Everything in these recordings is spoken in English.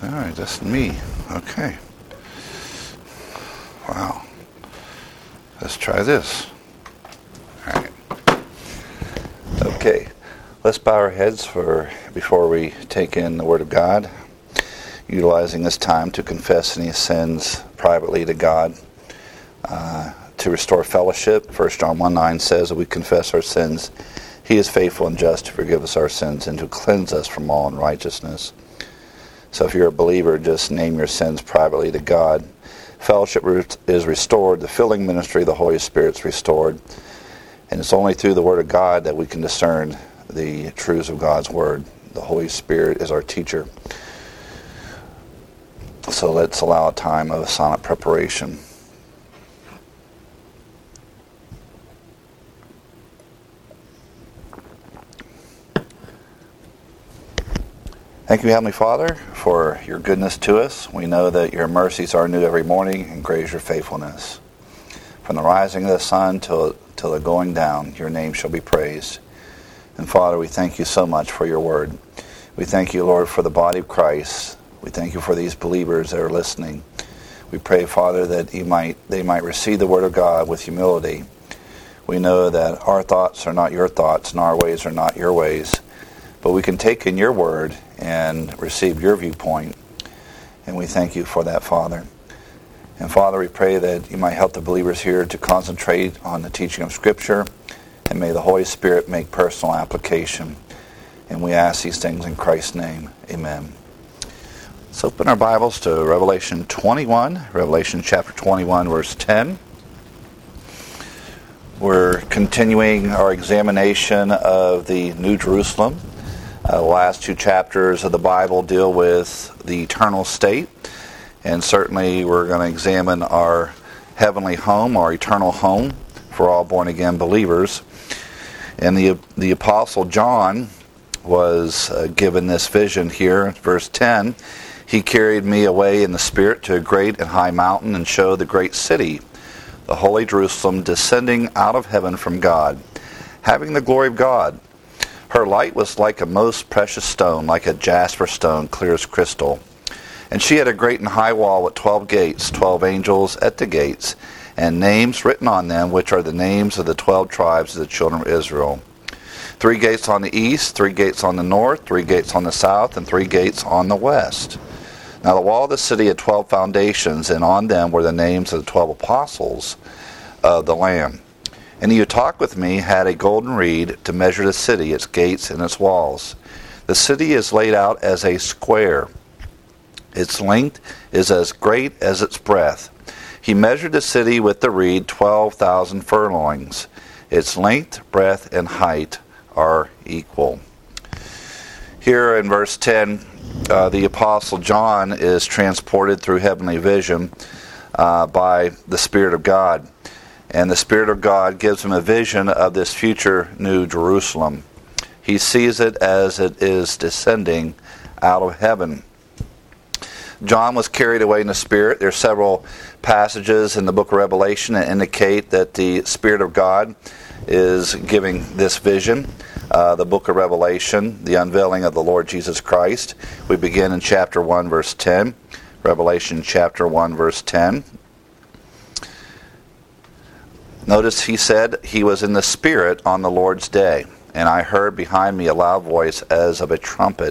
All right, that's me. Okay. Wow. Let's try this. All right. Okay. Let's bow our heads before we take in the Word of God, utilizing this time to confess any sins privately to God, to restore fellowship. 1 John 1:9 says that we confess our sins. He is faithful and just to forgive us our sins and to cleanse us from all unrighteousness. So if you're a believer, just name your sins privately to God. Fellowship is restored. The filling ministry of the Holy Spirit is restored. And it's only through the Word of God that we can discern the truths of God's Word. The Holy Spirit is our teacher. So let's allow a time of silent preparation. Thank you, Heavenly Father, for your goodness to us. We know that your mercies are new every morning, and great is your faithfulness. From the rising of the sun till the going down, your name shall be praised. And Father, we thank you so much for your word. We thank you, Lord, for the body of Christ. We thank you for these believers that are listening. We pray, Father, that they might receive the word of God with humility. We know that our thoughts are not your thoughts, and our ways are not your ways. But we can take in your word and receive your viewpoint. And we thank you for that, Father. And Father, we pray that you might help the believers here to concentrate on the teaching of Scripture. And may the Holy Spirit make personal application. And we ask these things in Christ's name. Amen. Let's open our Bibles to Revelation 21. Revelation chapter 21, verse 10. We're continuing our examination of the New Jerusalem. The last two chapters of the Bible deal with the eternal state, and certainly we're going to examine our heavenly home, our eternal home for all born-again believers. And the Apostle John was given this vision here, verse 10. He carried me away in the Spirit to a great and high mountain and showed the great city, the holy Jerusalem, descending out of heaven from God, having the glory of God. Her light was like a most precious stone, like a jasper stone, clear as crystal. And she had a great and high wall with 12 gates, 12 angels at the gates, and names written on them, which are the names of the 12 tribes of the children of Israel. 3 gates on the east, 3 gates on the north, 3 gates on the south, and 3 gates on the west. Now the wall of the city had 12 foundations, and on them were the names of the 12 apostles of the Lamb. And he who talked with me had a golden reed to measure the city, its gates, and its walls. The city is laid out as a square. Its length is as great as its breadth. He measured the city with the reed 12,000 furlongs. Its length, breadth, and height are equal. Here in verse 10, the Apostle John is transported through heavenly vision by the Spirit of God. And the Spirit of God gives him a vision of this future New Jerusalem. He sees it as it is descending out of heaven. John was carried away in the Spirit. There are several passages in the book of Revelation that indicate that the Spirit of God is giving this vision. The book of Revelation, the unveiling of the Lord Jesus Christ. We begin in chapter 1, verse 10. Revelation chapter 1, verse 10. Notice he said he was in the Spirit on the Lord's day, and I heard behind me a loud voice as of a trumpet.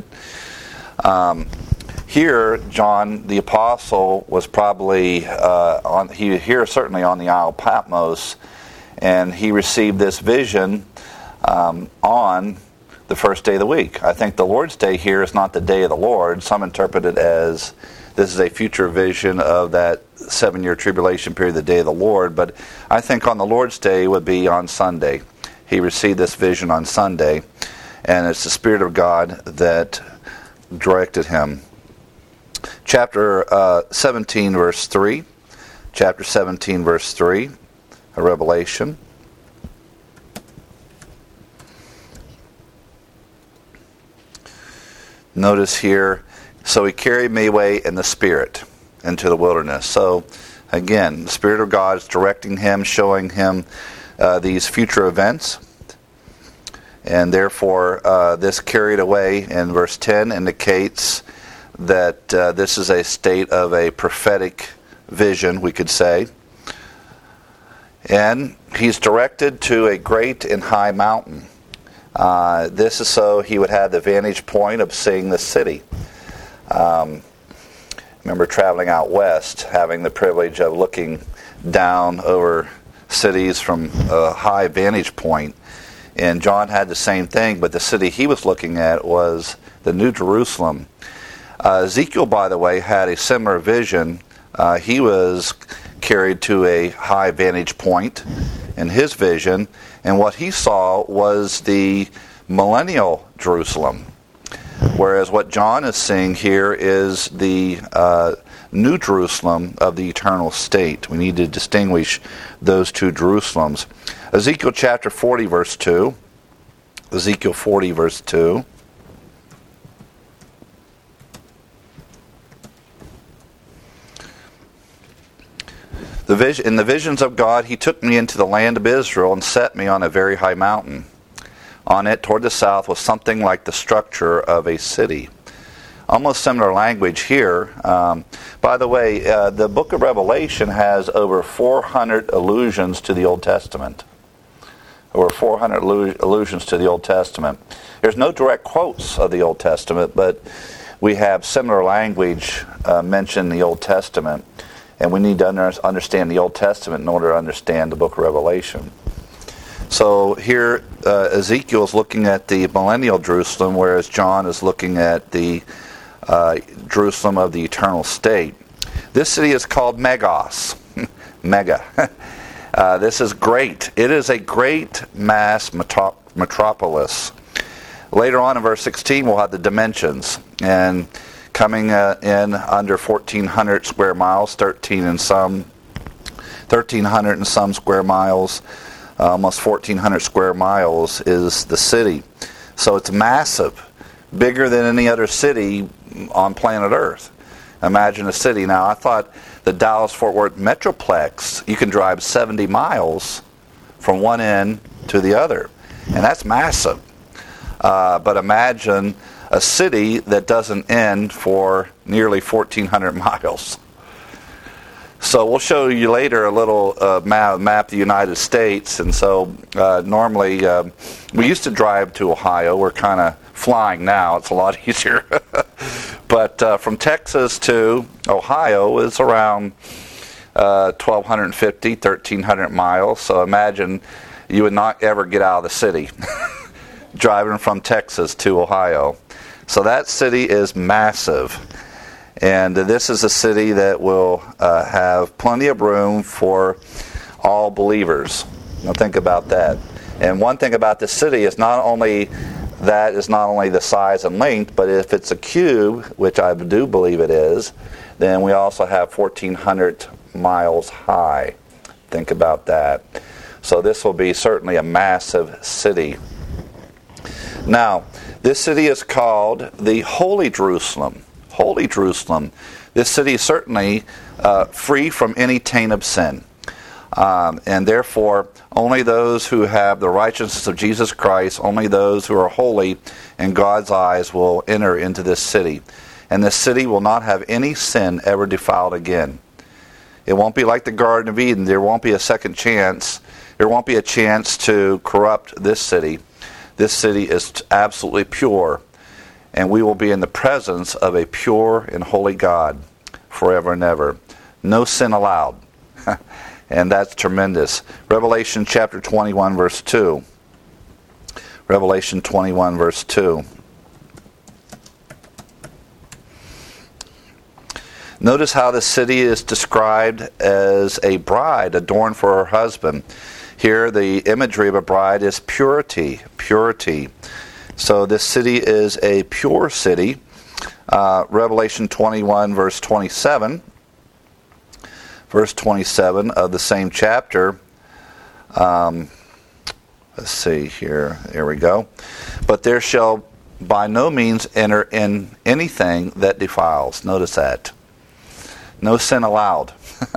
Here, John the Apostle was probably certainly on the Isle of Patmos, and he received this vision on the first day of the week. I think the Lord's Day here is not the day of the Lord. Some interpret it as this is a future vision of that 7-year tribulation period, the day of the Lord. But I think on the Lord's Day would be on Sunday. He received this vision on Sunday, and it's the Spirit of God that directed him. Chapter 17, verse 3. Chapter 17, verse 3, a Revelation. Notice here, so he carried me away in the Spirit into the wilderness. So, again, the Spirit of God is directing him, showing him these future events. And therefore, this carried away in verse 10 indicates that this is a state of a prophetic vision, we could say. And he's directed to a great and high mountain. This is so he would have the vantage point of seeing the city. Remember traveling out west, having the privilege of looking down over cities from a high vantage point. And John had the same thing, but the city he was looking at was the New Jerusalem. Ezekiel, by the way, had a similar vision. He was carried to a high vantage point in his vision, and what he saw was the millennial Jerusalem. Whereas what John is seeing here is the New Jerusalem of the eternal state. We need to distinguish those two Jerusalems. Ezekiel chapter 40, verse 2. Ezekiel 40, verse 2. In the visions of God, he took me into the land of Israel and set me on a very high mountain. On it, toward the south, was something like the structure of a city. Almost similar language here. By the way, the book of Revelation has over 400 allusions to the Old Testament. Over 400 allusions to the Old Testament. There's no direct quotes of the Old Testament, but we have similar language mentioned in the Old Testament. And we need to understand the Old Testament in order to understand the book of Revelation. So here Ezekiel is looking at the millennial Jerusalem, whereas John is looking at the Jerusalem of the eternal state. This city is called Megos. Mega. This is great. It is a great mass metropolis. Later on in verse 16 we'll have the dimensions. And coming in under 1,400 square miles, 1,300 and some square miles, almost 1,400 square miles is the city. So it's massive, bigger than any other city on planet Earth. Imagine a city. Now, I thought the Dallas-Fort Worth Metroplex, you can drive 70 miles from one end to the other, and that's massive. But imagine a city that doesn't end for nearly 1,400 miles. So we'll show you later a little map of the United States. And so normally we used to drive to Ohio. We're kind of flying now. It's a lot easier. But from Texas to Ohio is around 1,250, 1,300 miles. So imagine you would not ever get out of the city driving from Texas to Ohio. So that city is massive. And this is a city that will have plenty of room for all believers. Now think about that. And one thing about this city is not only the size and length, but if it's a cube, which I do believe it is, then we also have 1,400 miles high. Think about that. So this will be certainly a massive city. Now, this city is called the Holy Jerusalem. Holy Jerusalem. This city is certainly free from any taint of sin. And therefore, only those who have the righteousness of Jesus Christ, only those who are holy in God's eyes will enter into this city. And this city will not have any sin ever defiled again. It won't be like the Garden of Eden. There won't be a second chance. There won't be a chance to corrupt this city. This city is absolutely pure, and we will be in the presence of a pure and holy God forever and ever. No sin allowed. And that's tremendous. Revelation chapter 21, verse 2. Revelation 21, verse 2. Notice how the city is described as a bride adorned for her husband. Here, the imagery of a bride is purity. Purity. So this city is a pure city. Revelation 21, verse 27. Verse 27 of the same chapter. Let's see here. There we go. But there shall by no means enter in anything that defiles. Notice that. No sin allowed.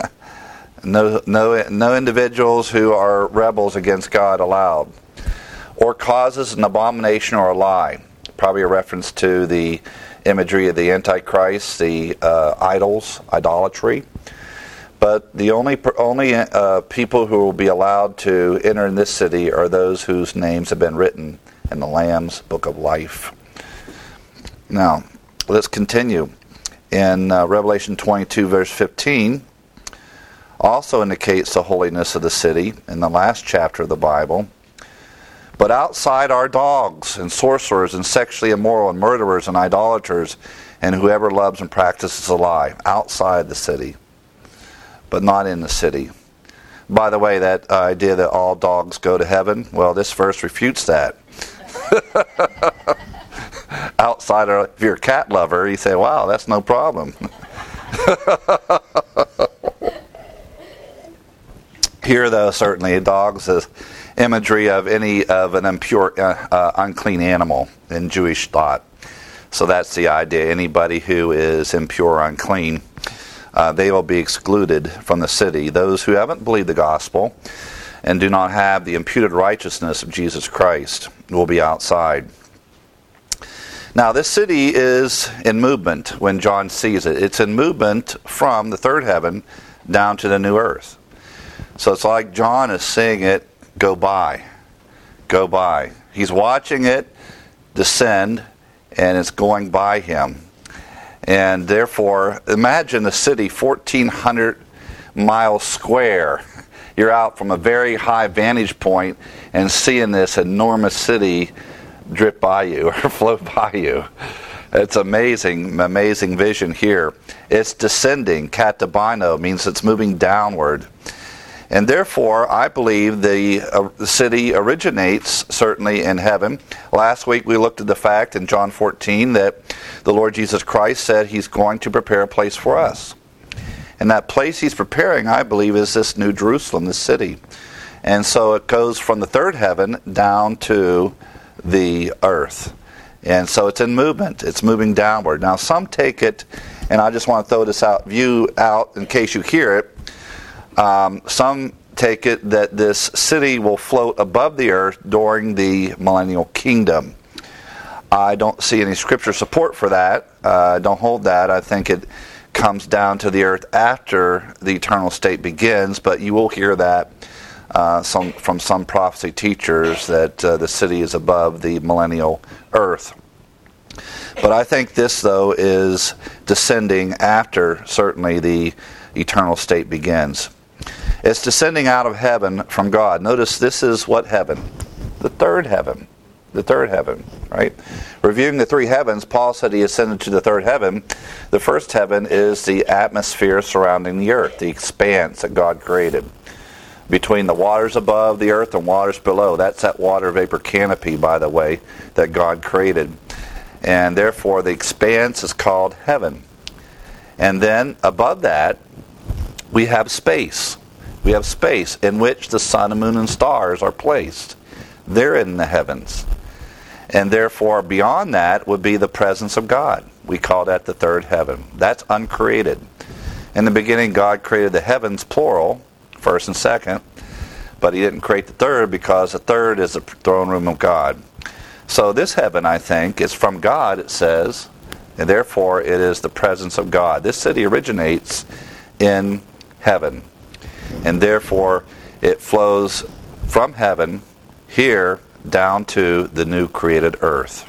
No individuals who are rebels against God allowed. Or causes an abomination or a lie. Probably a reference to the imagery of the Antichrist, the idols, idolatry. But the only people who will be allowed to enter in this city are those whose names have been written in the Lamb's Book of Life. Now, let's continue. In Revelation 22, verse 15, also indicates the holiness of the city in the last chapter of the Bible. But outside are dogs and sorcerers and sexually immoral and murderers and idolaters and whoever loves and practices a lie. Outside the city, but not in the city. By the way, that idea that all dogs go to heaven, well, this verse refutes that. Outside, if you're a cat lover, you say, wow, that's no problem. Here, though, certainly, dogs is imagery of an impure, unclean animal in Jewish thought. So that's the idea. Anybody who is impure or unclean, they will be excluded from the city. Those who haven't believed the gospel and do not have the imputed righteousness of Jesus Christ will be outside. Now, this city is in movement when John sees it. It's in movement from the third heaven down to the new earth. So it's like John is seeing it go by. Go by. He's watching it descend, and it's going by him. And therefore, imagine the city 1,400 miles square. You're out from a very high vantage point and seeing this enormous city drip by you or float by you. It's amazing vision here. It's descending. Katabino means it's moving downward. And therefore, I believe the city originates certainly in heaven. Last week we looked at the fact in John 14 that the Lord Jesus Christ said he's going to prepare a place for us. And that place he's preparing, I believe, is this New Jerusalem, this city. And so it goes from the third heaven down to the earth. And so it's in movement. It's moving downward. Now some take it, and I just want to throw this view out in case you hear it. Some take it that this city will float above the earth during the millennial kingdom. I don't see any scripture support for that. I don't hold that. I think it comes down to the earth after the eternal state begins, but you will hear that from some prophecy teachers that the city is above the millennial earth. But I think this, though, is descending after certainly the eternal state begins. It's descending out of heaven from God. Notice this is what heaven? The third heaven. The third heaven, right? Reviewing the three heavens, Paul said he ascended to the third heaven. The first heaven is the atmosphere surrounding the earth, the expanse that God created. Between the waters above the earth and waters below. That's that water vapor canopy, by the way, that God created. And therefore the expanse is called heaven. And then above that, we have space. We have space in which the sun and moon and stars are placed. They're in the heavens. And therefore, beyond that would be the presence of God. We call that the third heaven. That's uncreated. In the beginning, God created the heavens, plural, first and second. But he didn't create the third because the third is the throne room of God. So this heaven, I think, is from God, it says. And therefore, it is the presence of God. This city originates in heaven. And therefore, it flows from heaven here down to the new created earth.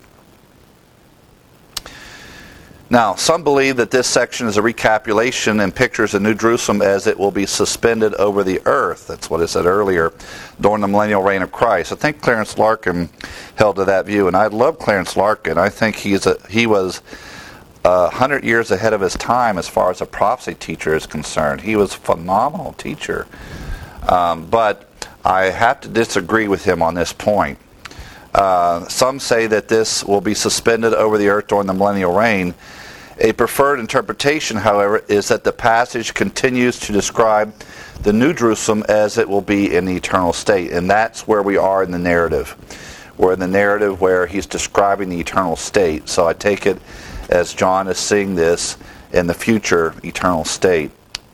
Now, some believe that this section is a recapitulation and pictures the New Jerusalem as it will be suspended over the earth. That's what I said earlier, during the millennial reign of Christ. I think Clarence Larkin held to that view, and I love Clarence Larkin. I think he was 100 years ahead of his time as far as a prophecy teacher is concerned. He was a phenomenal teacher. But I have to disagree with him on this point. Some say that this will be suspended over the earth during the millennial reign. A preferred interpretation, however, is that the passage continues to describe the New Jerusalem as it will be in the eternal state. And that's where we are in the narrative. We're in the narrative where he's describing the eternal state. So I take it as John is seeing this in the future eternal state.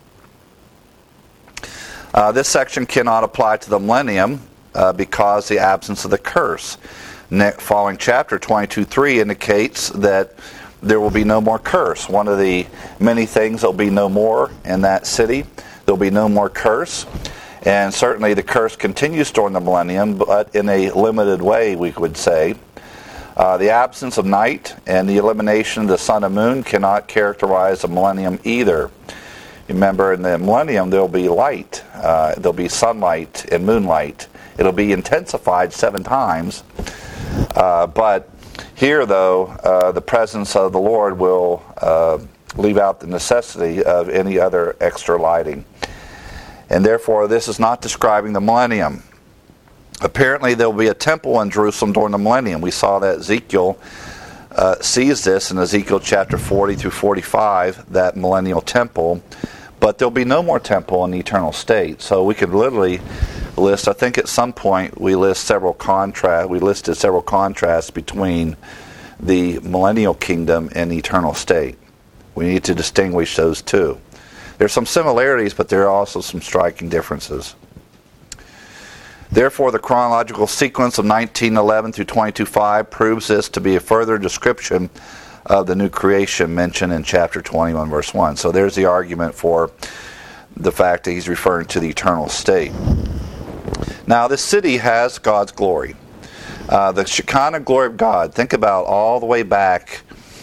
This section cannot apply to the millennium because the absence of the curse. Following chapter 22:3 indicates that there will be no more curse. One of the many things that will be no more in that city, there will be no more curse. And certainly the curse continues during the millennium, but in a limited way, we would say. The absence of night and the elimination of the sun and moon cannot characterize the millennium either. Remember, in the millennium, there will be light. There will be sunlight and moonlight. It will be intensified 7 times. But here, though, the presence of the Lord will leave out the necessity of any other extra lighting. And therefore, this is not describing the millennium. Apparently, there will be a temple in Jerusalem during the millennium. We saw that Ezekiel sees this in Ezekiel chapter 40 through 45, that millennial temple. But there will be no more temple in the eternal state. So we could literally list, I think at some point we listed several contrasts between the millennial kingdom and the eternal state. We need to distinguish those two. There's some similarities, but there are also some striking differences. Therefore, the chronological sequence of 19:11 through 22:5 proves this to be a further description of the new creation mentioned in chapter 21, verse 1. So there's the argument for the fact that he's referring to the eternal state. Now, this city has God's glory. The Shekinah glory of God. Think about all the way back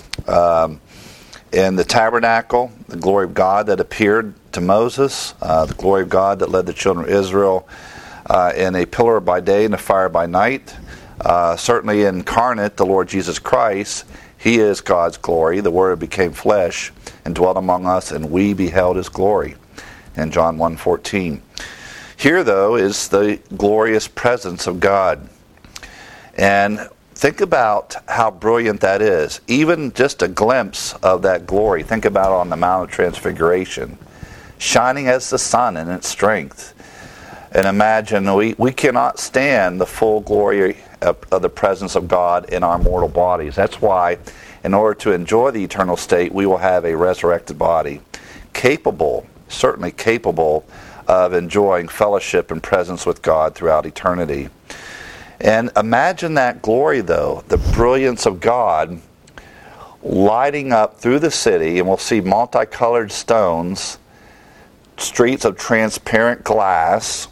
in the tabernacle, the glory of God that appeared to Moses, the glory of God that led the children of Israel in a pillar by day and a fire by night. Certainly incarnate, the Lord Jesus Christ, He is God's glory. The Word became flesh and dwelt among us, and we beheld His glory in John 1:14. Here, though, is the glorious presence of God. And think about how brilliant that is. Even just a glimpse of that glory. Think about it on the Mount of Transfiguration, shining as the sun in its strength. And imagine, we cannot stand the full glory of the presence of God in our mortal bodies. That's why, in order to enjoy the eternal state, we will have a resurrected body, capable, certainly capable, of enjoying fellowship and presence with God throughout eternity. And imagine that glory, though, the brilliance of God lighting up through the city, and we'll see multicolored stones, streets of transparent glass.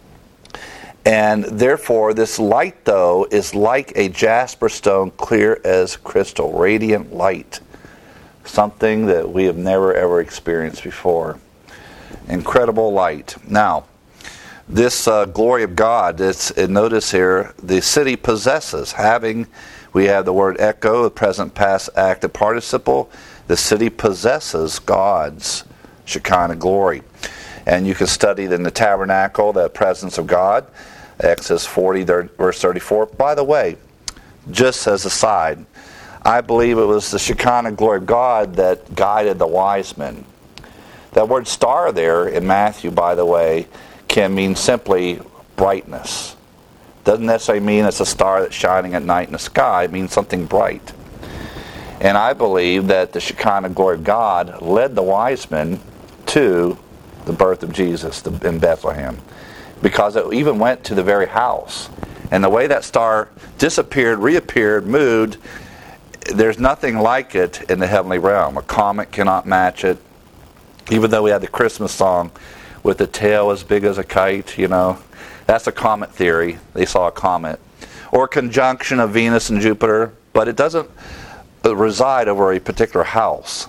And therefore, this light, though, is like a jasper stone, clear as crystal, radiant light. Something that we have never, ever experienced before. Incredible light. Now, this glory of God, notice here, the city possesses, we have the word echo, the present past active participle. The city possesses God's Shekinah glory. And you can study in the tabernacle, the presence of God, Exodus 40, verse 34. By the way, just as a side, I believe it was the Shekinah glory of God that guided the wise men. That word star there in Matthew, by the way, can mean simply brightness. Doesn't necessarily mean it's a star that's shining at night in the sky. It means something bright. And I believe that the Shekinah glory of God led the wise men to the birth of Jesus in Bethlehem, because it even went to the very house. And the way that star disappeared, reappeared, moved, there's nothing like it in the heavenly realm. A comet cannot match it. Even though we had the Christmas song with the tail as big as a kite, that's a comet theory. They saw a comet. Or a conjunction of Venus and Jupiter, but it doesn't reside over a particular house.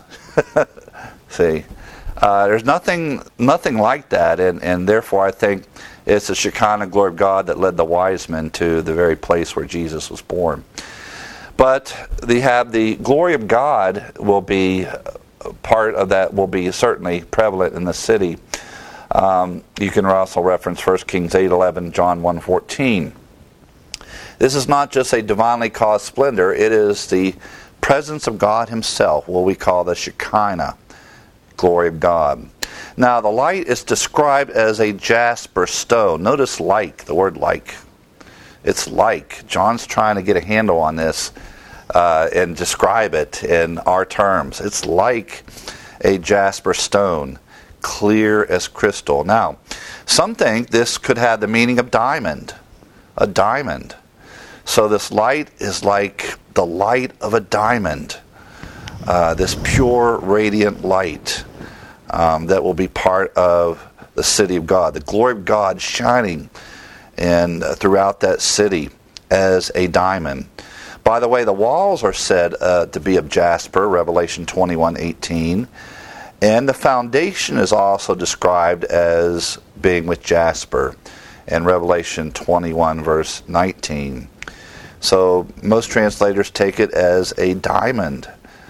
See? There's nothing like that, and therefore I think it's the Shekinah glory of God that led the wise men to the very place where Jesus was born. But the glory of God will be part of that, will be certainly prevalent in the city. You can also reference 1 Kings 8:11, John 1:14. This is not just a divinely caused splendor, it is the presence of God Himself, what we call the Shekinah glory of God. Now, the light is described as a jasper stone. Notice like, the word like. It's like. John's trying to get a handle on this and describe it in our terms. It's like a jasper stone, clear as crystal. Now, some think this could have the meaning of diamond. A diamond. So this light is like the light of a diamond. this pure, radiant light that will be part of the city of God. The glory of God shining throughout that city as a diamond. By the way, the walls are said to be of jasper, Revelation 21:18. And the foundation is also described as being with jasper in Revelation 21, verse 19. So most translators take it as a diamond,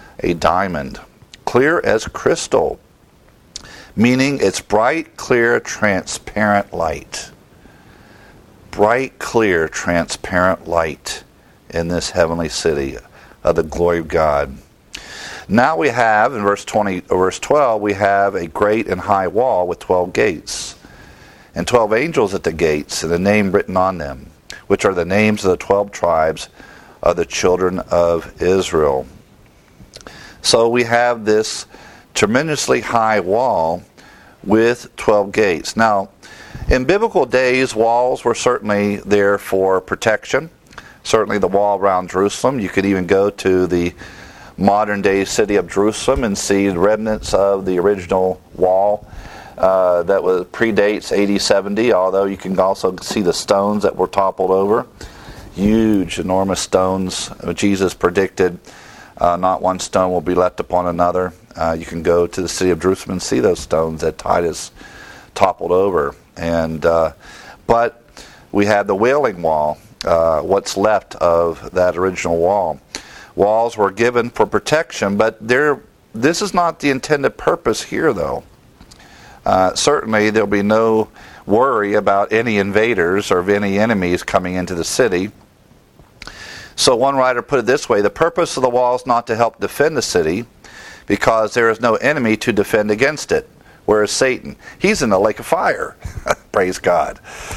clear as crystal, meaning it's bright, clear, transparent light. Bright, clear, transparent light in this heavenly city of the glory of God. Now we have, in verse 12, we have a great and high wall with 12 gates, and 12 angels at the gates, and a name written on them, which are the names of the 12 tribes of the children of Israel. So we have this tremendously high wall with 12 gates. Now, in biblical days, walls were certainly there for protection. Certainly the wall around Jerusalem. You could even go to the modern-day city of Jerusalem and see the remnants of the original wall that predates AD 70, although you can also see the stones that were toppled over. Huge, enormous stones. Jesus predicted not one stone will be left upon another. You can go to the city of Jerusalem and see those stones that Titus toppled over. But we have the Wailing Wall, what's left of that original wall. Walls were given for protection, but this is not the intended purpose here, though. Certainly, there'll be no worry about any invaders or any enemies coming into the city. So one writer put it this way: the purpose of the wall is not to help defend the city, because there is no enemy to defend against it. Whereas Satan, he's in the lake of fire. Praise God.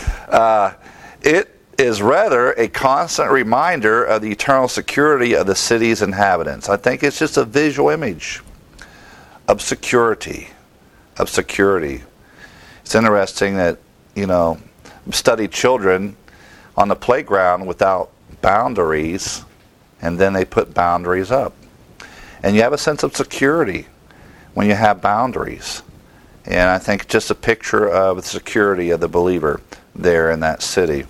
It is rather a constant reminder of the eternal security of the city's inhabitants. I think it's just a visual image of security. It's interesting that, study children on the playground without boundaries, and then they put boundaries up. And you have a sense of security when you have boundaries. And I think just a picture of the security of the believer there in that city.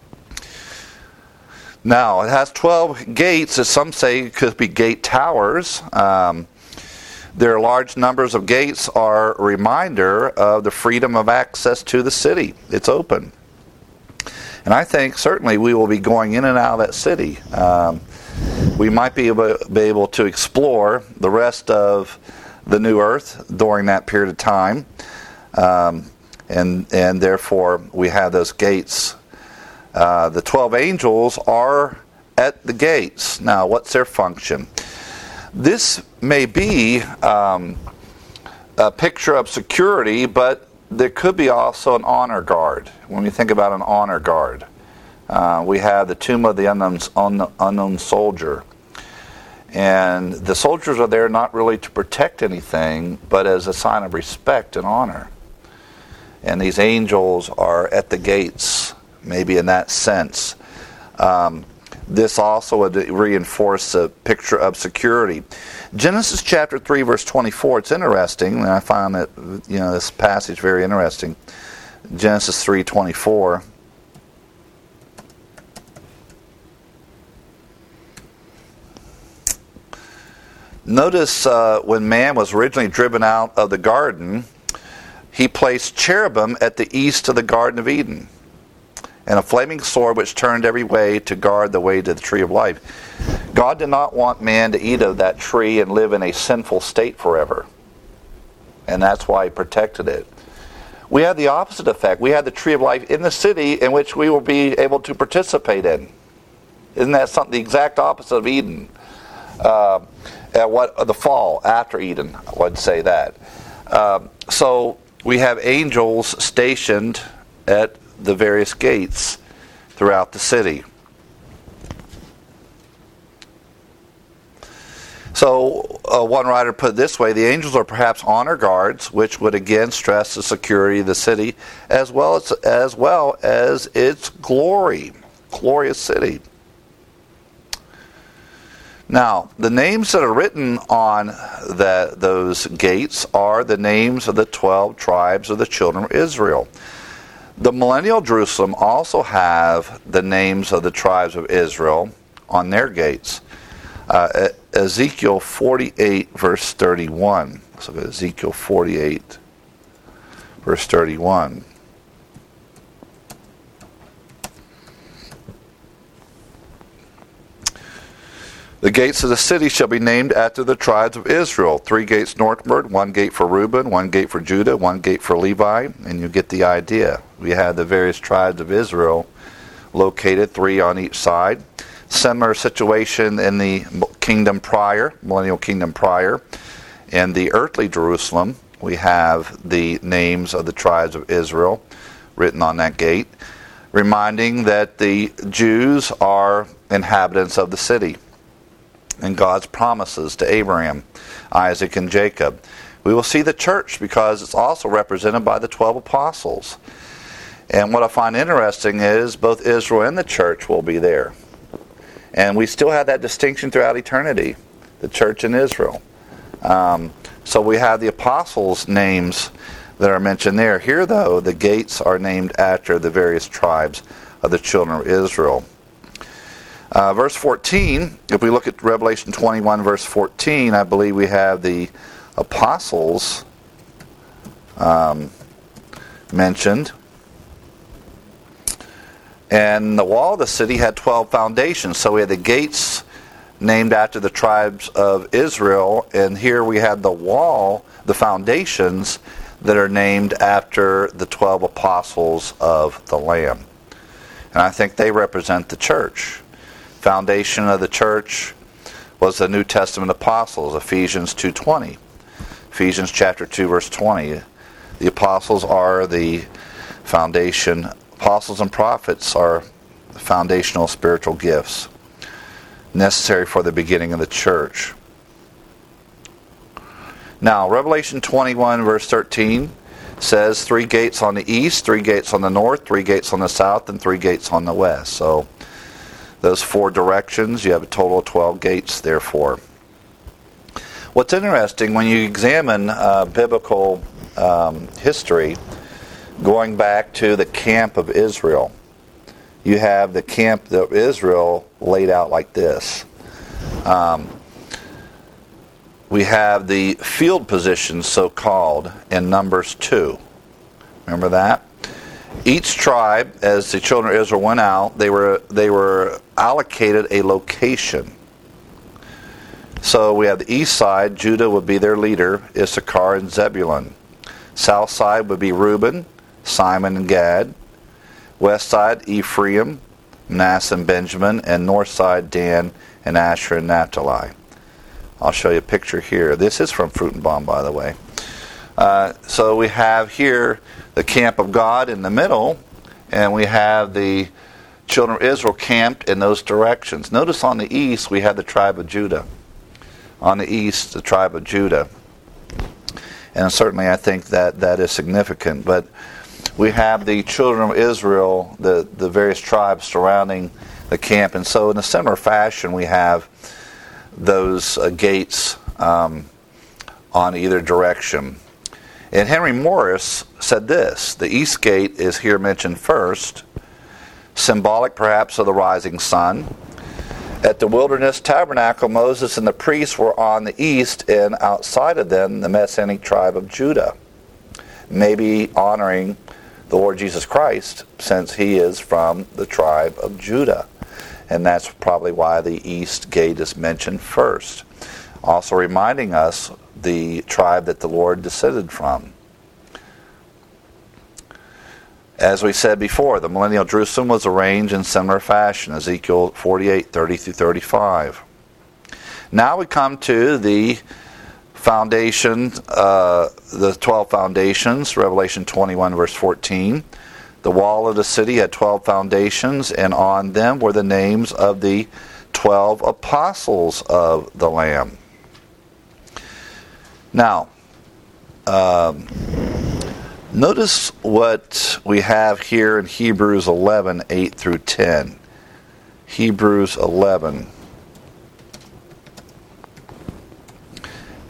Now, it has 12 gates, as some say could be gate towers. Their large numbers of gates are a reminder of the freedom of access to the city. It's open. And I think certainly we will be going in and out of that city. We might be able to explore the rest of the new earth during that period of time. And therefore we have those gates. The 12 angels are at the gates. Now, what's their function? This may be a picture of security, but there could be also an honor guard. When we think about an honor guard, we have the tomb of the unknown soldier. And the soldiers are there not really to protect anything, but as a sign of respect and honor. And these angels are at the gates, maybe in that sense. This also would reinforce a picture of security. Genesis chapter 3, verse 24, it's interesting, and I find that this passage very interesting. Genesis 3:24. Notice when man was originally driven out of the garden, he placed cherubim at the east of the Garden of Eden, and a flaming sword which turned every way to guard the way to the tree of life. God did not want man to eat of that tree and live in a sinful state forever. And that's why he protected it. We have the opposite effect. We have the tree of life in the city in which we will be able to participate in. Isn't that something, the exact opposite of Eden? The fall after Eden, I would say that. So we have angels stationed at the various gates throughout the city. So one writer put it this way: the angels are perhaps honor guards, which would again stress the security of the city as well as its glorious city. Now, the names that are written on those gates are the names of the 12 tribes of the children of Israel. The millennial Jerusalem also have the names of the tribes of Israel on their gates. Ezekiel 48, verse 31. So Ezekiel 48, verse 31. The gates of the city shall be named after the tribes of Israel. 3 gates northward, 1 gate for Reuben, 1 gate for Judah, 1 gate for Levi, and you get the idea. We had the various tribes of Israel located, 3 on each side. Similar situation in the kingdom prior, millennial kingdom prior. In the earthly Jerusalem, we have the names of the tribes of Israel written on that gate, reminding that the Jews are inhabitants of the city and God's promises to Abraham, Isaac, and Jacob. We will see the church because it's also represented by the 12 apostles. And what I find interesting is both Israel and the church will be there. And we still have that distinction throughout eternity, the church and Israel. So we have the apostles' names that are mentioned there. Here, though, the gates are named after the various tribes of the children of Israel. Verse 14, if we look at Revelation 21, verse 14, I believe we have the apostles mentioned. And the wall of the city had 12 foundations. So we had the gates named after the tribes of Israel. And here we had the wall, the foundations, that are named after the 12 apostles of the Lamb. And I think they represent the church. Foundation of the church was the New Testament apostles, Ephesians 2:20. Ephesians chapter 2, verse 20. The apostles are the foundation. Apostles and prophets are foundational spiritual gifts necessary for the beginning of the church. Now, Revelation 21, verse 13 says 3 gates on the east, 3 gates on the north, 3 gates on the south, and 3 gates on the west. So, those 4 directions, you have a total of 12 gates, therefore. What's interesting, when you examine biblical history, going back to the camp of Israel, you have the camp of Israel laid out like this. We have the field positions, so-called, in Numbers 2. Remember that? Each tribe, as the children of Israel went out, they were allocated a location. So we have the east side, Judah would be their leader, Issachar and Zebulun. South side would be Reuben, Simon and Gad. West side, Ephraim, Manasseh and Benjamin. And north side, Dan and Asher and Naphtali. I'll show you a picture here. This is from Fruit and Bomb, by the way. So we have here the camp of God in the middle, and we have the children of Israel camped in those directions. Notice on the east we have the tribe of Judah. On the east, the tribe of Judah. And certainly I think that is significant. But we have the children of Israel, the various tribes surrounding the camp. And so in a similar fashion we have those gates on either direction. And Henry Morris said this: the east gate is here mentioned first, symbolic perhaps of the rising sun. At the wilderness tabernacle, Moses and the priests were on the east, and outside of them, the Messianic tribe of Judah, maybe honoring the Lord Jesus Christ, since he is from the tribe of Judah. And that's probably why the east gate is mentioned first. Also reminding us the tribe that the Lord descended from. As we said before, the millennial Jerusalem was arranged in similar fashion, Ezekiel 48, 30 through 35. Now we come to the foundation, the 12 foundations, Revelation 21, verse 14. The wall of the city had 12 foundations, and on them were the names of the 12 apostles of the Lamb. Now, notice what we have here in Hebrews 11, 8 through 10. Hebrews 11.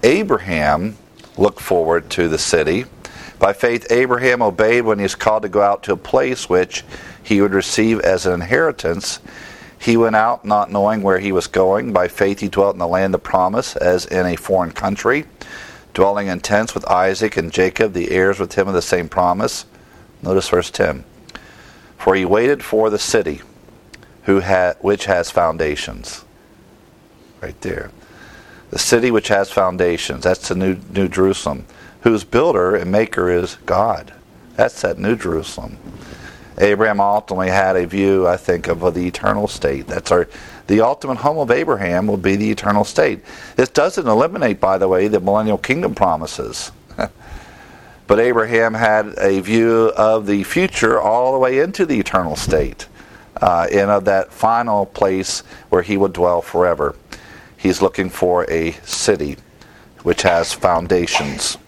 Abraham looked forward to the city. By faith, Abraham obeyed when he was called to go out to a place which he would receive as an inheritance. He went out not knowing where he was going. By faith, he dwelt in the land of promise as in a foreign country, dwelling in tents with Isaac and Jacob, the heirs with him of the same promise. Notice verse 10. For he waited for the city which has foundations. Right there. The city which has foundations. That's the New Jerusalem. Whose builder and maker is God. That's that New Jerusalem. Abraham ultimately had a view, I think, of the eternal state. The ultimate home of Abraham will be the eternal state. This doesn't eliminate, by the way, the millennial kingdom promises. But Abraham had a view of the future all the way into the eternal state, and of that final place where he would dwell forever. He's looking for a city which has foundations.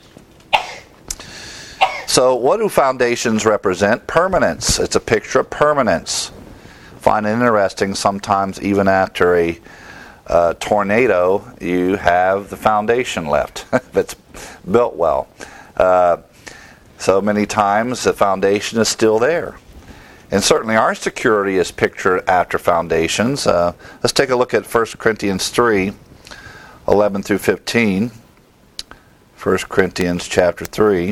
So what do foundations represent? Permanence. It's a picture of permanence. Find it interesting, sometimes even after a tornado, you have the foundation left, if it's built well. So many times the foundation is still there. And certainly our security is pictured after foundations. Let's take a look at 1 Corinthians 3, 11 through 15. 1 Corinthians chapter 3.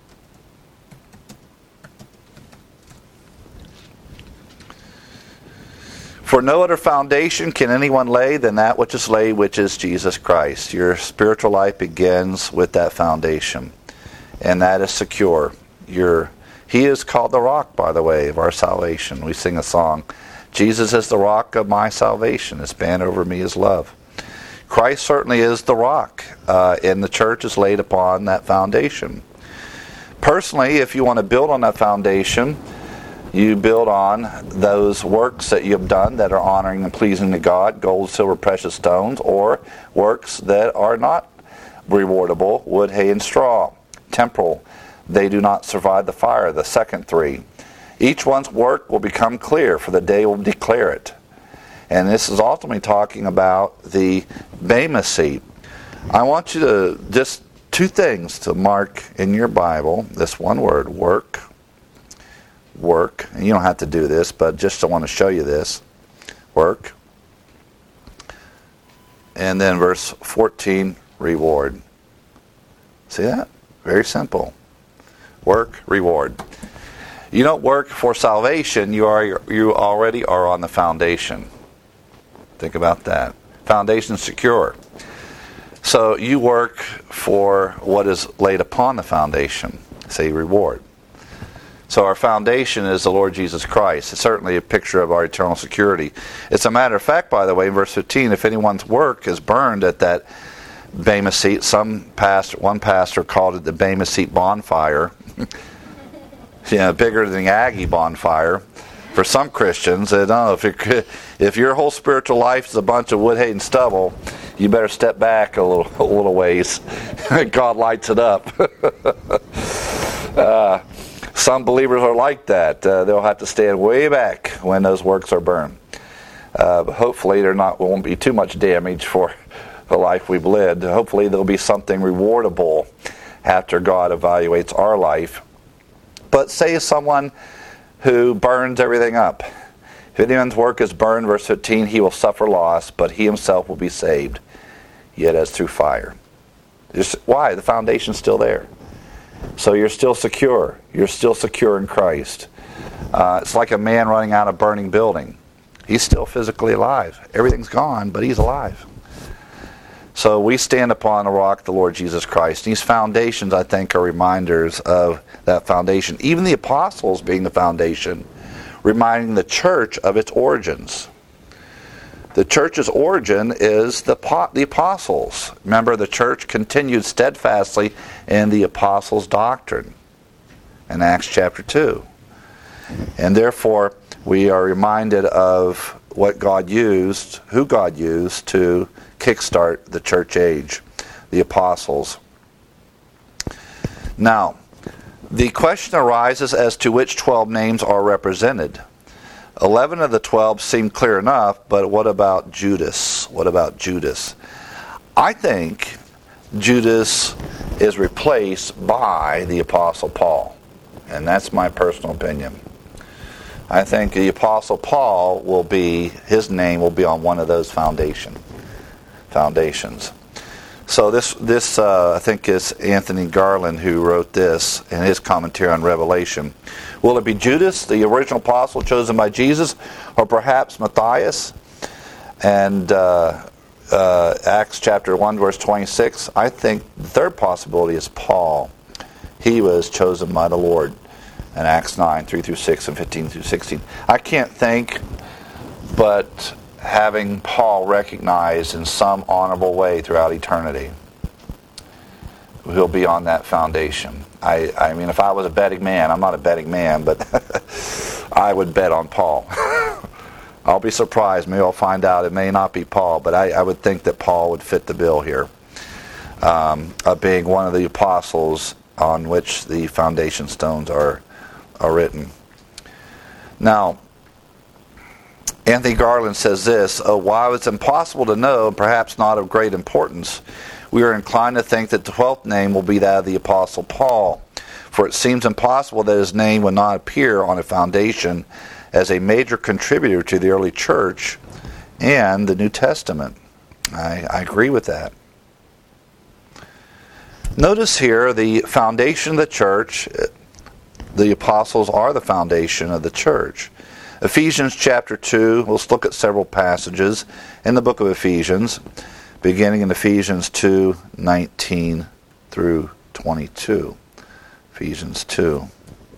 For no other foundation can anyone lay than that which is laid, which is Jesus Christ. Your spiritual life begins with that foundation, and that is secure. He is called the rock, by the way, of our salvation. We sing a song, Jesus is the rock of my salvation. His banner over me is love. Christ certainly is the rock, and the church is laid upon that foundation. Personally, if you want to build on that foundation, you build on those works that you have done that are honoring and pleasing to God, gold, silver, precious stones, or works that are not rewardable, wood, hay, and straw. Temporal, they do not survive the fire, the second three. Each one's work will become clear, for the day will declare it. And this is ultimately talking about the Bema seat. I want you to, just two things to mark in your Bible, this one word, work. Work. And you don't have to do this, but just I want to show you this. Work. And then verse 14, reward. See that? Very simple. Work, reward. You don't work for salvation, you already are on the foundation. Think about that. Foundation secure. So you work for what is laid upon the foundation. Say reward. So our foundation is the Lord Jesus Christ. It's certainly a picture of our eternal security. It's a matter of fact, by the way, in verse 15, if anyone's work is burned at that Bema seat, one pastor called it the Bema seat bonfire. Bigger than the Aggie bonfire. For some Christians, if your whole spiritual life is a bunch of wood, hay, and stubble, you better step back a little ways. God lights it up. Some believers are like that. They'll have to stand way back when those works are burned. But hopefully there won't be too much damage for the life we've lived. Hopefully there'll be something rewardable after God evaluates our life. But say someone who burns everything up. If anyone's work is burned, verse 15, he will suffer loss, but he himself will be saved, yet as through fire. Why? The foundation's still there. So you're still secure. You're still secure in Christ. It's like a man running out of a burning building. He's still physically alive. Everything's gone, but he's alive. So we stand upon the rock, the Lord Jesus Christ. These foundations, I think, are reminders of that foundation. Even the apostles being the foundation, reminding the church of its origins. The church's origin is the apostles. Remember, the church continued steadfastly in the apostles' doctrine in Acts chapter 2. And therefore, we are reminded of what God used, who God used to kickstart the church age, the apostles. Now, the question arises as to which 12 names are represented. 11 of the 12 seem clear enough, but what about Judas? What about Judas? I think Judas is replaced by the Apostle Paul. And that's my personal opinion. I think the Apostle Paul his name will be on one of those foundations. So this I think is Anthony Garland who wrote this in his commentary on Revelation. Will it be Judas, the original apostle chosen by Jesus, or perhaps Matthias? And Acts chapter 1 verse 26, I think the third possibility is Paul. He was chosen by the Lord in Acts 9, 3 through 6 and 15 through 16. I can't think but having Paul recognized in some honorable way throughout eternity. He'll be on that foundation. I mean, if I was a betting man, I'm not a betting man, but I would bet on Paul. I'll be surprised. Maybe I'll find out it may not be Paul, but I would think that Paul would fit the bill here, of being one of the apostles on which the foundation stones are written. Now, Anthony Garland says this, while it's impossible to know, and perhaps not of great importance, we are inclined to think that the 12th name will be that of the Apostle Paul, for it seems impossible that his name would not appear on a foundation as a major contributor to the early church and the New Testament. I agree with that. Notice here the foundation of the church. The apostles are the foundation of the church. Ephesians chapter 2, let's look at several passages in the book of Ephesians, beginning in Ephesians 2, 19 through 22. Ephesians 2.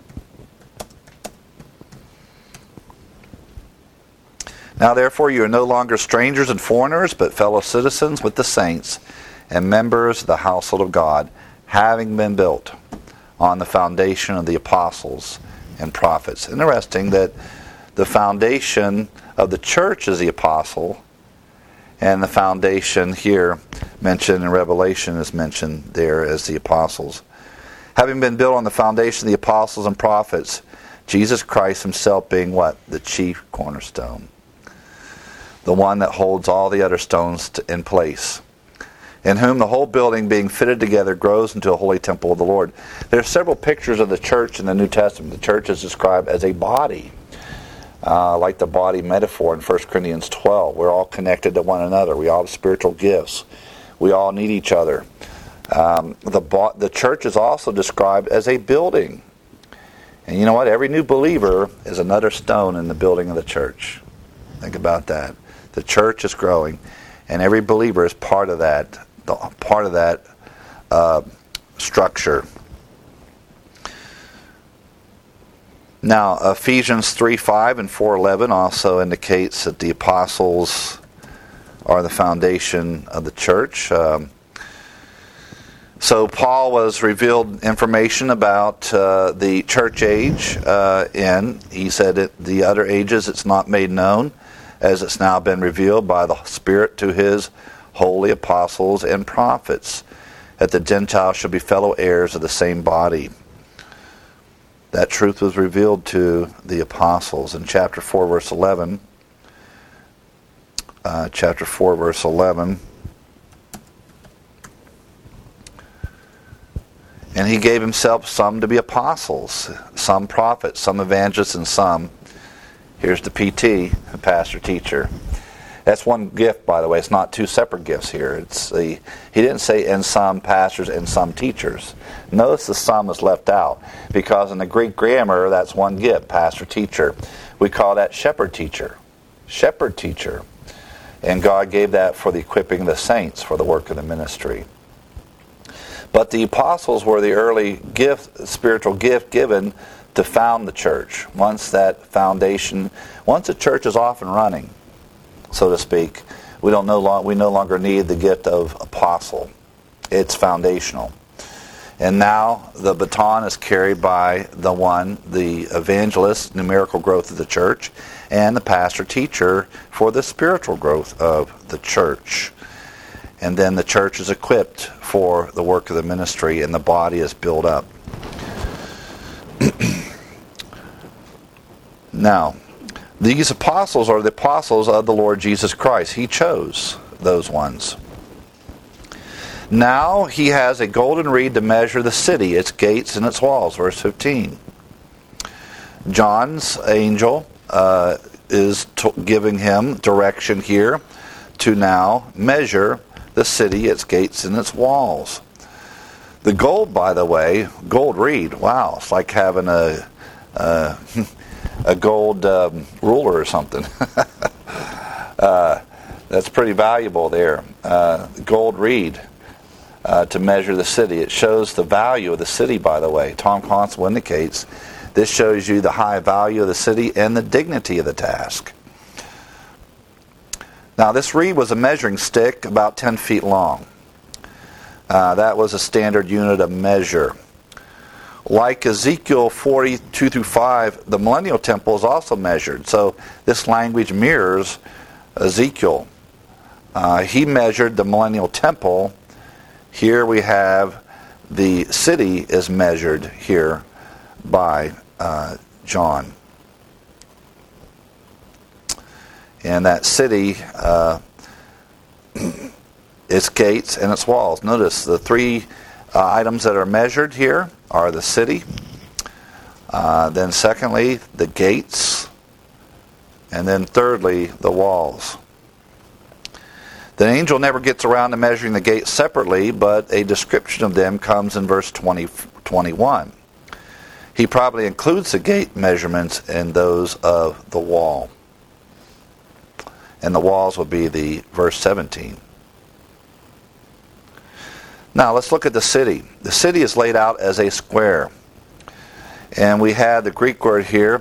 Now therefore you are no longer strangers and foreigners, but fellow citizens with the saints and members of the household of God, having been built on the foundation of the apostles and prophets. Interesting that the foundation of the church is the apostle, and the foundation here mentioned in Revelation is mentioned there as the apostles. Having been built on the foundation of the apostles and prophets, Jesus Christ himself being what? The chief cornerstone. The one that holds all the other stones in place. In whom the whole building being fitted together grows into a holy temple of the Lord. There are several pictures of the church in the New Testament. The church is described as a body. Like the body metaphor in 1 Corinthians 12. We're all connected to one another. We all have spiritual gifts. We all need each other. The church is also described as a building. And you know what? Every new believer is another stone in the building of the church. Think about that. The church is growing, and every believer is part of that structure. Now, Ephesians 3:5 and 4:11 also indicates that the apostles are the foundation of the church. So Paul was revealed information about the church age, and he said at the other ages it's not made known, as it's now been revealed by the Spirit to his holy apostles and prophets, that the Gentiles should be fellow heirs of the same body. That truth was revealed to the apostles in chapter 4, verse 11. Chapter 4, verse 11. And he gave himself some to be apostles, some prophets, some evangelists, and some, here's the PT, pastor teacher. That's one gift, by the way. It's not two separate gifts here. He didn't say and some pastors and some teachers. Notice the some is left out, because in the Greek grammar, that's one gift, pastor teacher. We call that shepherd teacher. Shepherd teacher. And God gave that for the equipping of the saints for the work of the ministry. But the apostles were the early spiritual gift given to found the church. Once the church is off and running, so to speak, we no longer need the gift of apostle. It's foundational. And now the baton is carried by the evangelist, numerical growth of the church, and the pastor teacher for the spiritual growth of the church. And then the church is equipped for the work of the ministry, and the body is built up. Now, these apostles are the apostles of the Lord Jesus Christ. He chose those ones. Now he has a golden reed to measure the city, its gates and its walls. Verse 15. John's angel is giving him direction here to now measure the city, its gates and its walls. The gold, by the way, gold reed, wow, it's like having a gold ruler or something. That's pretty valuable there. Gold reed to measure the city. It shows the value of the city, by the way. Tom Constable indicates this shows you the high value of the city and the dignity of the task. Now, this reed was a measuring stick about 10 feet long. That was a standard unit of measure. Like Ezekiel 42-5, the millennial temple is also measured. So this language mirrors Ezekiel. He measured the millennial temple. Here we have the city is measured here by John. And that city, its gates and its walls. Notice the three items that are measured here are the city, then secondly, the gates, and then thirdly, the walls. The angel never gets around to measuring the gates separately, but a description of them comes in verse 21. He probably includes the gate measurements in those of the wall. And the walls will be the verse 17. Now let's look at the city. The city is laid out as a square. And we have the Greek word here,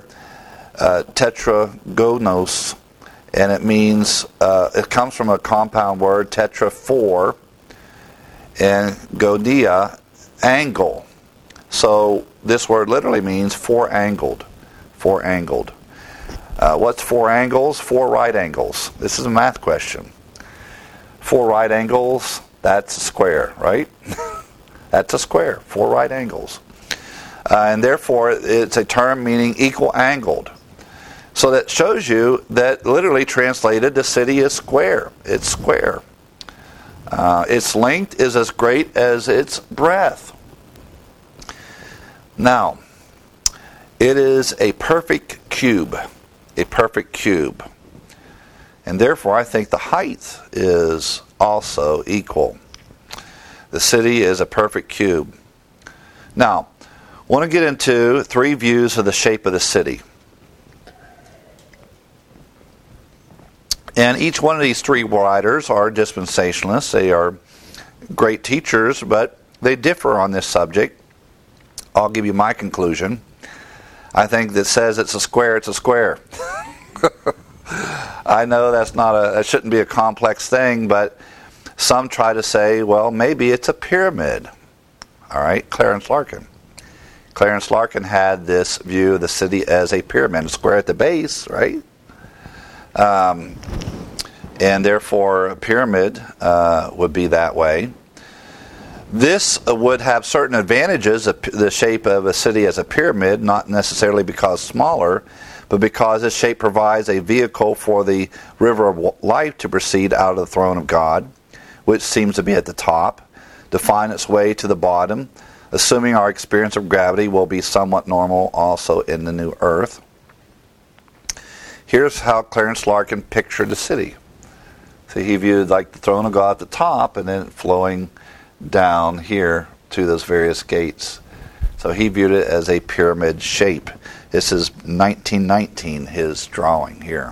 tetragonos, and it means, it comes from a compound word, tetra, four, and godia, angle. So this word literally means four-angled. Four-angled. What's four angles? Four right angles. This is a math question. Four right angles, that's a square, right? That's a square, four right angles. And therefore, it's a term meaning equal angled. So that shows you that literally translated, the city is square. It's square. Its length is as great as its breadth. Now, it is a perfect cube. A perfect cube. And therefore, I think the height is also equal. The city is a perfect cube. Now, I want to get into three views of the shape of the city. And each one of these three writers are dispensationalists. They are great teachers, but they differ on this subject. I'll give you my conclusion. I think that says it's a square, it's a square. I know that shouldn't be a complex thing, but some try to say, well, maybe it's a pyramid. All right, Clarence Larkin. Clarence Larkin had this view of the city as a pyramid, a square at the base, right? And therefore a pyramid would be that way. This would have certain advantages, the shape of a city as a pyramid, not necessarily because smaller, but because this shape provides a vehicle for the river of life to proceed out of the throne of God, which seems to be at the top, to find its way to the bottom, assuming our experience of gravity will be somewhat normal also in the new earth. Here's how Clarence Larkin pictured the city. So he viewed like the throne of God at the top and then flowing down here to those various gates. So he viewed it as a pyramid shape. This is 1919, his drawing here.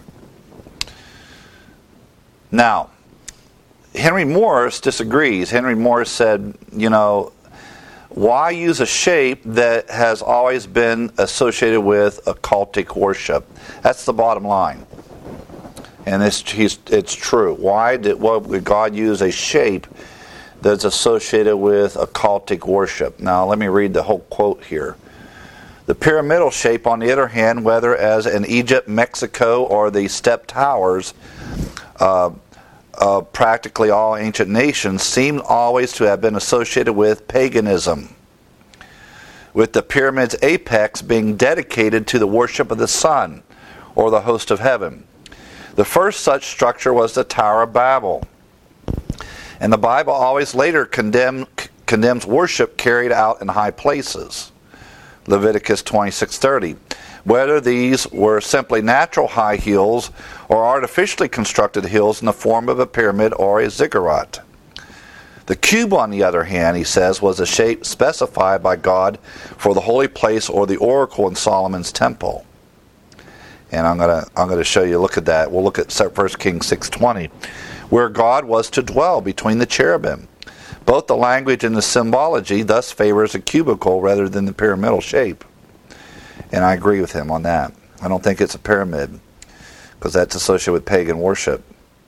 Now, Henry Morris disagrees. Henry Morris said, why use a shape that has always been associated with occultic worship? That's the bottom line. And it's true. Why would God use a shape that's associated with occultic worship? Now, let me read the whole quote here. The pyramidal shape, on the other hand, whether as in Egypt, Mexico, or the step towers of practically all ancient nations, seemed always to have been associated with paganism, with the pyramid's apex being dedicated to the worship of the sun, or the host of heaven. The first such structure was the Tower of Babel. And the Bible always later condemns worship carried out in high places. Leviticus 26:30. Whether these were simply natural high hills or artificially constructed hills in the form of a pyramid or a ziggurat. The cube, on the other hand, he says, was a shape specified by God for the holy place or the oracle in Solomon's temple. And I'm going to show you, look at that. We'll look at 1 Kings 6:20, where God was to dwell between the cherubim. Both the language and the symbology thus favors a cubicle rather than the pyramidal shape. And I agree with him on that. I don't think it's a pyramid, because that's associated with pagan worship.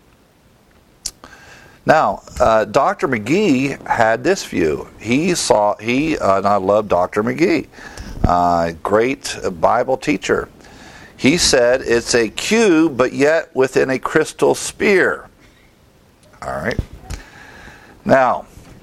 Now, Dr. McGee had this view. And I love Dr. McGee, great Bible teacher. He said it's a cube, but yet within a crystal sphere. All right. Now,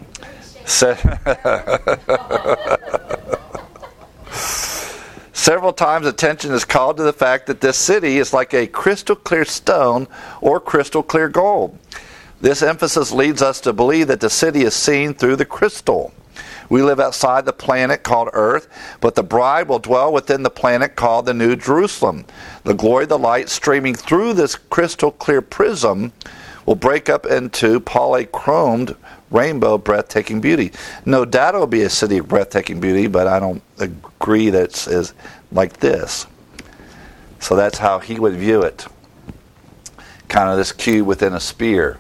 several times attention is called to the fact that this city is like a crystal clear stone or crystal clear gold. This emphasis leads us to believe that the city is seen through the crystal. We live outside the planet called Earth, but the bride will dwell within the planet called the New Jerusalem. The glory of the light streaming through this crystal clear prism will break up into polychromed rainbow breathtaking beauty. No doubt it will be a city of breathtaking beauty, but I don't agree that it's like this. So that's how he would view it. Kind of this cube within a sphere,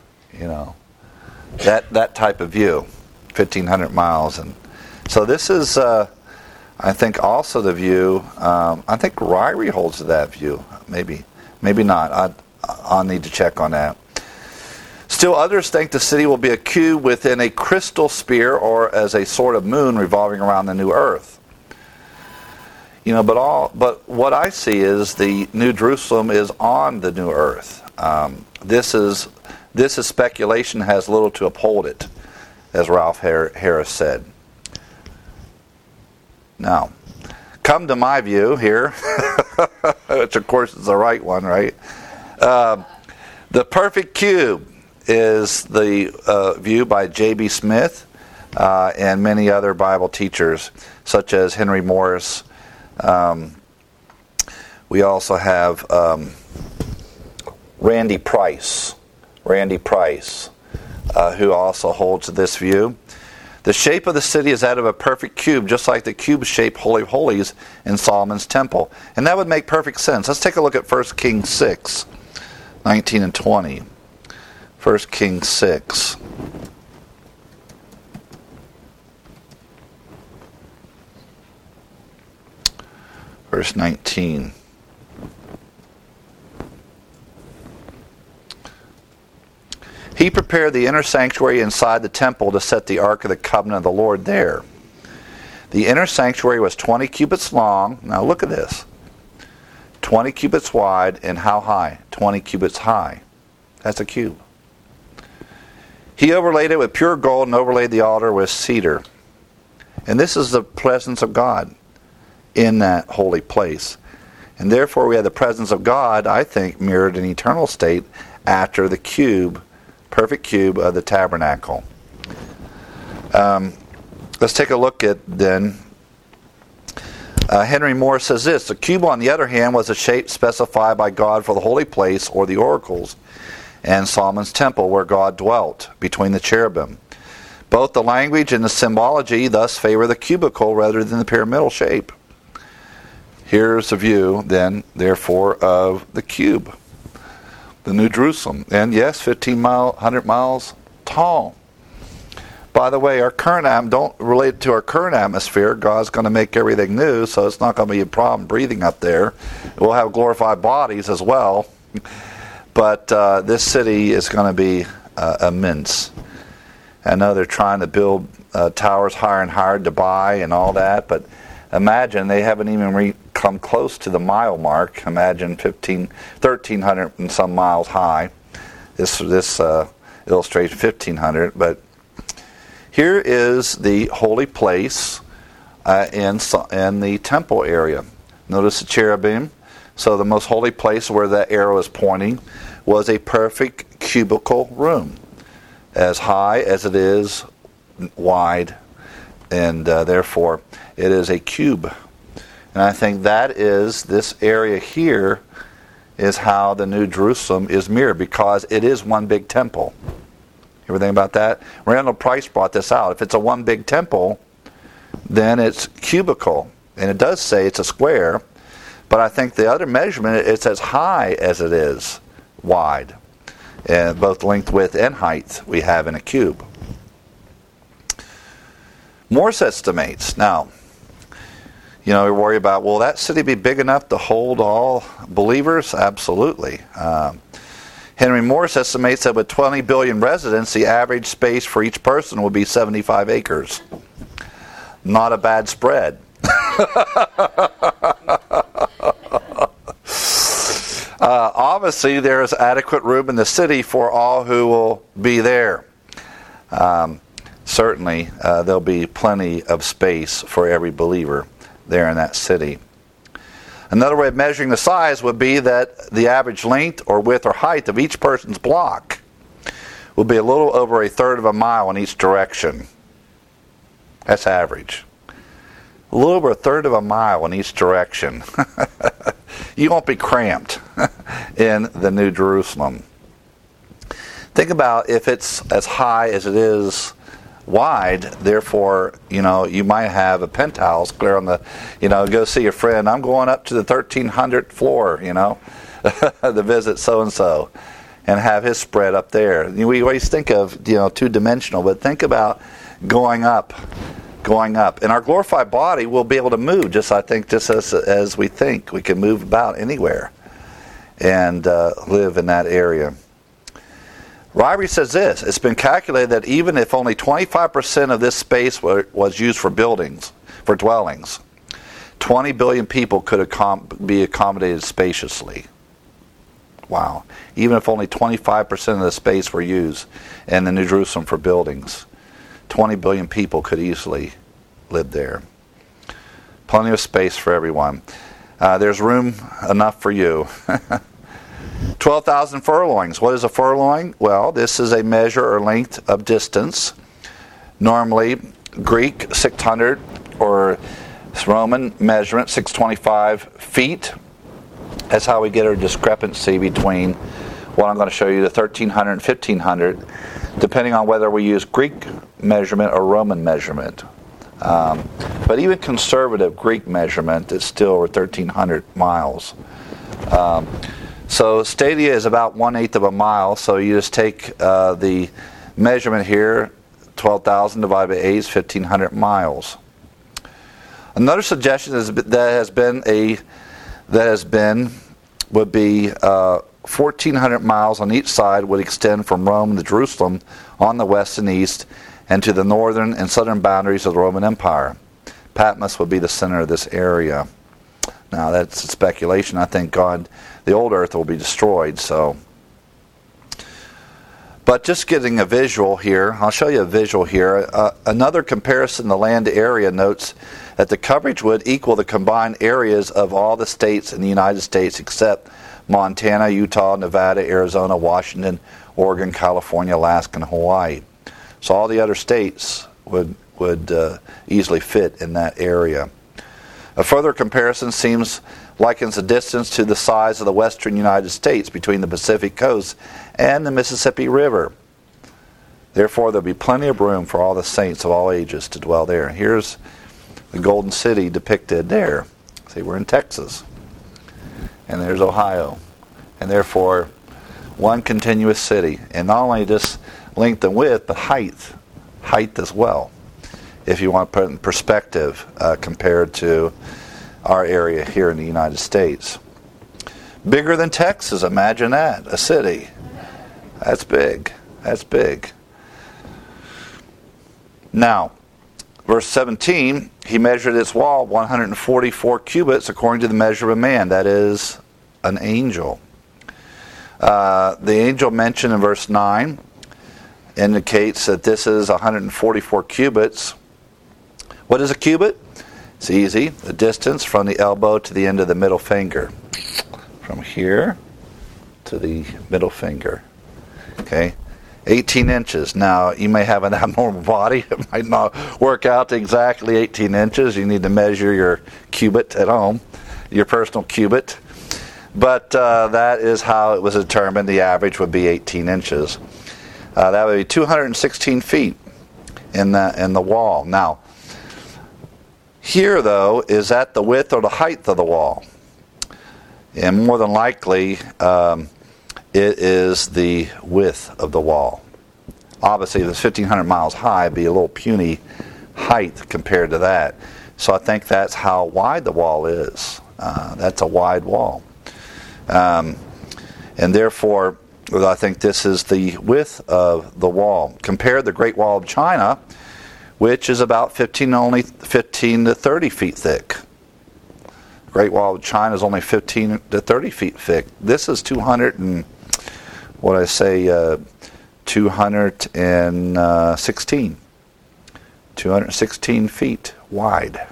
that type of view, 1,500 miles. And so this is, I think, also the view. I think Ryrie holds to that view. Maybe not. I'll need to check on that. Still, others think the city will be a cube within a crystal sphere or as a sort of moon revolving around the new earth. But what I see is the New Jerusalem is on the new earth. This is speculation, has little to uphold it, as Ralph Harris said. Now, come to my view here, which of course is the right one, right? The perfect cube is the view by J.B. Smith and many other Bible teachers, such as Henry Morris. We also have Randy Price, who also holds this view. The shape of the city is that of a perfect cube, just like the cube-shaped Holy of Holies in Solomon's temple. And that would make perfect sense. Let's take a look at 1 Kings 6, 19 and 20. 1 Kings 6. Verse 19. He prepared the inner sanctuary inside the temple to set the Ark of the Covenant of the Lord there. The inner sanctuary was 20 cubits long. Now look at this. 20 cubits wide, and how high? 20 cubits high. That's a cube. He overlaid it with pure gold and overlaid the altar with cedar. And this is the presence of God in that holy place. And therefore we have the presence of God, I think, mirrored in eternal state after the cube, perfect cube of the tabernacle. Let's take a look at then. Henry Moore says this: the cube, on the other hand, was a shape specified by God for the holy place or the oracles and Solomon's temple where God dwelt between the cherubim. Both the language and the symbology thus favor the cubicle rather than the pyramidal shape. Here's a view then, therefore, of the cube, the New Jerusalem. And yes, 100 miles tall. By the way, our current don't relate to our current atmosphere. God's going to make everything new, so it's not going to be a problem breathing up there. We'll have glorified bodies as well. But this city is going to be immense. I know they're trying to build towers higher and higher, Dubai and all that, but imagine they haven't even come close to the mile mark. Imagine 1,300 and some miles high. This illustrates 1,500, but here is the holy place in the temple area. Notice the cherubim. So the most holy place where that arrow is pointing was a perfect cubical room. as high as it is wide, and therefore it is a cube. And I think that is, this area here is how the New Jerusalem is mirrored, because it is one big temple. You ever think about that? Randall Price brought this out. If it's a one big temple, then it's cubical. And it does say it's a square, but I think the other measurement, it's as high as it is wide. And both length, width, and height we have in a cube. Morse estimates. Now, we worry about, will that city be big enough to hold all believers? Absolutely. Henry Morse estimates that with 20 billion residents, the average space for each person will be 75 acres. Not a bad spread. Obviously, there is adequate room in the city for all who will be there. Certainly, there'll be plenty of space for every believer there in that city. Another way of measuring the size would be that the average length or width or height of each person's block will be a little over a third of a mile in each direction. That's average. A little over a third of a mile in each direction. You won't be cramped in the New Jerusalem. Think about if it's as high as it is wide, therefore, you might have a penthouse clear on the, go see your friend. I'm going up to the 1300th floor, to visit so-and-so and have his spread up there. We always think of, two-dimensional, but think about going up. And our glorified body will be able to move, just as we think. We can move about anywhere and live in that area. Ryrie says this: it's been calculated that even if only 25% of this space was used for dwellings, 20 billion people could be accommodated spaciously. Wow. Even if only 25% of the space were used in the New Jerusalem for buildings, 20 billion people could easily live there. Plenty of space for everyone. There's room enough for you. 12,000 furlongs. What is a furlong? Well, this is a measure or length of distance. Normally, Greek 600 or Roman measurement 625 feet. That's how we get our discrepancy between what I'm going to show you, the 1300 and 1500, depending on whether we use Greek measurement or Roman measurement. But even conservative Greek measurement is still 1,300 miles. So stadia is about 1/8 of a mile, so you just take the measurement here, 12,000 divided by 8 is 1,500 miles. Another suggestion would be 1,400 miles on each side would extend from Rome to Jerusalem on the west and east, and to the northern and southern boundaries of the Roman Empire. Patmos would be the center of this area. Now that's speculation. I think the old earth will be destroyed. But just getting a visual here, I'll show you a visual here. Another comparison, the land area notes that the coverage would equal the combined areas of all the states in the United States except Montana, Utah, Nevada, Arizona, Washington, Oregon, California, Alaska, and Hawaii. So all the other states would easily fit in that area. A further comparison likens the distance to the size of the western United States between the Pacific coast and the Mississippi River. Therefore, there'll be plenty of room for all the saints of all ages to dwell there. And here's the Golden City depicted there. See, we're in Texas. And there's Ohio. And therefore, one continuous city. And not only just length and width, but height as well, if you want to put it in perspective compared to our area here in the United States. Bigger than Texas, imagine that, a city. That's big. Now, verse 17, he measured its wall 144 cubits according to the measure of a man, that is, an angel. The angel mentioned in verse 9 indicates that this is 144 cubits. What is a cubit? It's easy. The distance from the elbow to the end of the middle finger. From here to the middle finger. Okay? 18 inches. Now, you may have an abnormal body. It might not work out to exactly 18 inches. You need to measure your cubit at home, your personal cubit. But that is how it was determined. The average would be 18 inches. That would be 216 feet in the wall. Now, here, though, is that the width or the height of the wall? And more than likely, it is the width of the wall. Obviously, if it's 1,500 miles high, it'd be a little puny height compared to that. So I think that's how wide the wall is. That's a wide wall. And therefore, I think this is the width of the wall. Compare the Great Wall of China, which is about only 15 to 30 feet thick. The Great Wall of China is only 15 to 30 feet thick. This is 216 feet wide.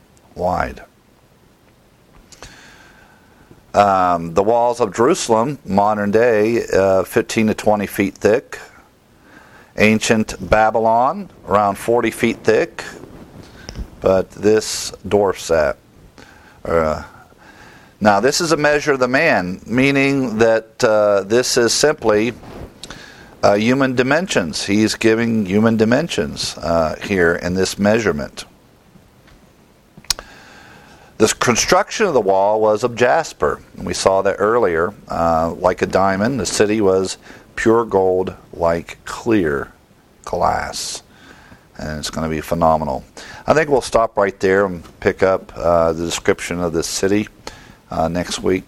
The walls of Jerusalem, modern day, 15 to 20 feet thick. Ancient Babylon, around 40 feet thick. But this dwarfs that. Now, this is a measure of the man, meaning that this is simply human dimensions. He's giving human dimensions here in this measurement. The construction of the wall was of jasper. We saw that earlier. Like a diamond, the city was pure gold, like clear glass. And it's going to be phenomenal. I think we'll stop right there and pick up the description of this city next week.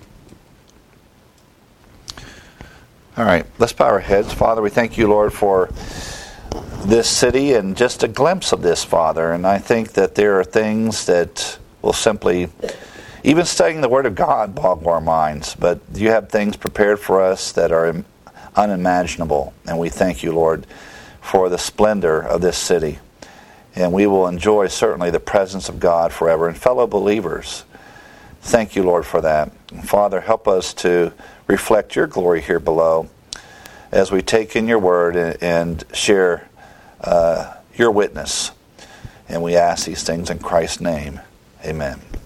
All right, let's bow our heads. Father, we thank you, Lord, for this city and just a glimpse of this, Father. And I think that there are things that will simply, even studying the Word of God, boggle our minds. But you have things prepared for us that are unimaginable. And we thank you, Lord, for the splendor of this city. And we will enjoy certainly the presence of God forever. And fellow believers, thank you, Lord, for that. And Father, help us to reflect your glory here below as we take in your word and share your witness. And we ask these things in Christ's name. Amen.